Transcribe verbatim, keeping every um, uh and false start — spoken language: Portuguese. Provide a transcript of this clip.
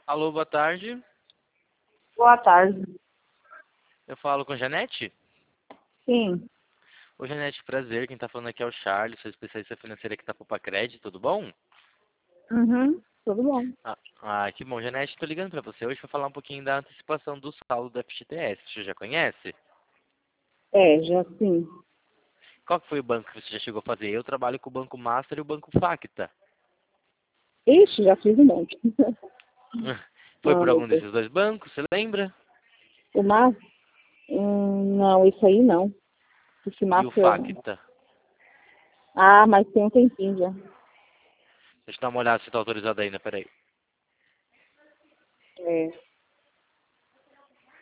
Alô, boa tarde. Boa tarde. Eu falo com a Janete? Sim. Oi, Janete, prazer. Quem tá falando aqui é o Charles, sou especialista financeira aqui da Popacred, tudo bom? Uhum. Tudo bom. Ah, ah, que bom. Janete, tô ligando pra você hoje pra falar um pouquinho da antecipação do saldo do F G T S. Você já conhece? É, já sim. Qual que foi o banco que você já chegou a fazer? Eu trabalho com o Banco Master e o Banco Facta. Ixi, já fiz um monte. Foi Ah, por meu algum Deus. desses dois bancos, você lembra? O Mar? Hum, não, isso aí não. Esse E o Master. Facta? Ah, mas tem um tempinho já. Deixa eu dar uma olhada se tá autorizado ainda, peraí. É.